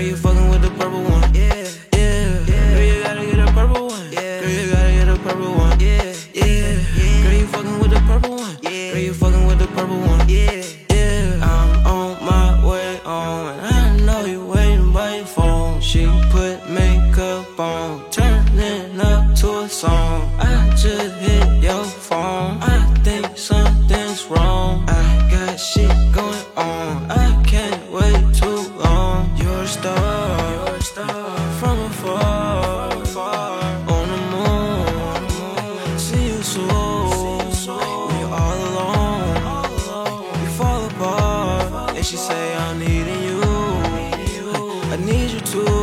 you fucking with the purple one. Yeah, yeah, yeah. Girl, you gotta get a purple one. Yeah, girl, you gotta get a purple one. Yeah, yeah, yeah. Girl, you fucking with the purple one. Yeah, girl, you fucking with the purple one. Yeah, yeah. I'm on my way on, and I know you waiting by your phone. She put makeup on, turning up to a song. I just hit your phone. I think something's wrong. I got shit going on. I can't wait too long. You're a star, from afar, on the moon. See you soon. When you're all alone, we fall apart. And she say I'm needing you. I need you too.